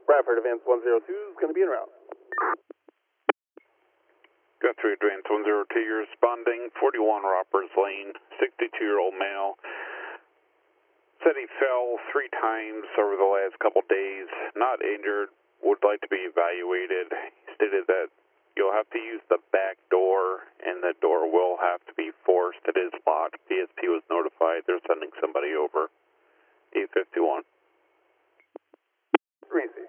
Bradford Advance 102 is going to be en route. Guthrie Advance 102, you're responding. 41 Roppers Lane, 62-year-old male. Said he fell 3 times over the last couple days. Not injured. Would like to be evaluated. He stated that you'll have to use the back door, and the door will have to be forced. It is locked. PSP was notified. They're sending somebody over. 851. Receive.